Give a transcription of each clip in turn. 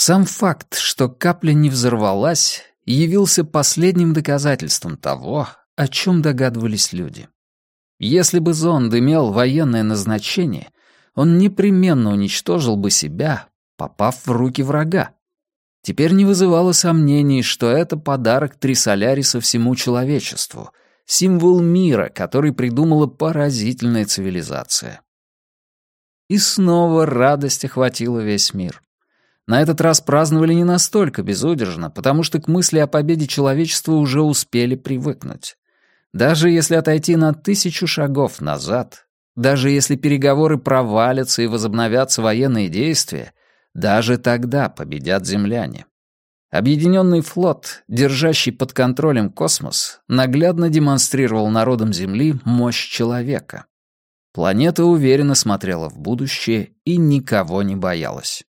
Сам факт, что капля не взорвалась, явился последним доказательством того, о чем догадывались люди. Если бы зонд имел военное назначение, он непременно уничтожил бы себя, попав в руки врага. Теперь не вызывало сомнений, что это подарок Трисоляриса всему человечеству, символ мира, который придумала поразительная цивилизация. И снова радость охватила весь мир. На этот раз праздновали не настолько безудержно, потому что к мысли о победе человечества уже успели привыкнуть. Даже если отойти на 1000 шагов назад, даже если переговоры провалятся и возобновятся военные действия, даже тогда победят земляне. Объединенный флот, держащий под контролем космос, наглядно демонстрировал народам Земли мощь человека. Планета уверенно смотрела в будущее и никого не боялась.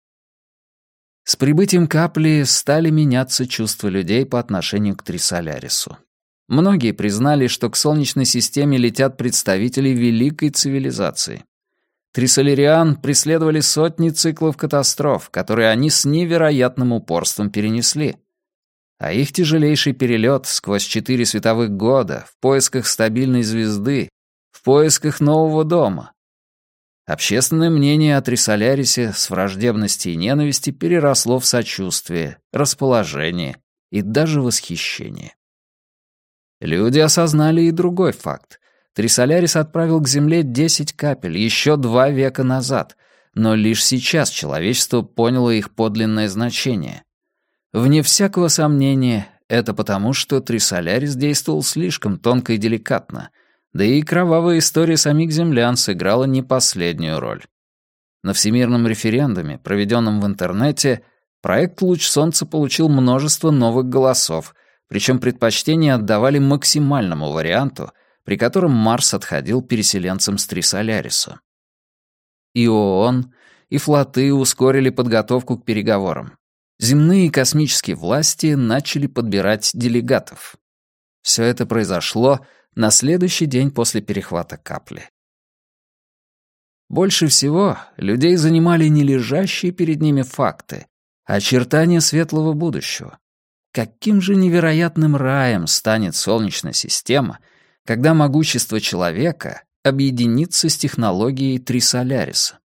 С прибытием капли стали меняться чувства людей по отношению к Трисолярису. Многие признали, что к Солнечной системе летят представители великой цивилизации. Трисолариан преследовали сотни циклов катастроф, которые они с невероятным упорством перенесли. А их тяжелейший перелет сквозь 4 световых года в поисках стабильной звезды, в поисках нового дома. Общественное мнение о Трисолярисе с враждебности и ненависти переросло в сочувствие, расположение и даже восхищение. Люди осознали и другой факт. Трисолярис отправил к Земле 10 капель еще 2 века назад, но лишь сейчас человечество поняло их подлинное значение. Вне всякого сомнения, это потому, что Трисолярис действовал слишком тонко и деликатно, да и кровавая история самих землян сыграла не последнюю роль. На всемирном референдуме, проведенном в интернете, проект «Луч солнца» получил множество новых голосов, причем предпочтение отдавали максимальному варианту, при котором Марс отходил переселенцам с Трисоляриса. И ООН, и флоты ускорили подготовку к переговорам. Земные и космические власти начали подбирать делегатов. Все это произошло на следующий день после перехвата капли. Больше всего людей занимали не лежащие перед ними факты, а очертания светлого будущего. Каким же невероятным раем станет Солнечная система, когда могущество человека объединится с технологией Трисоляриса?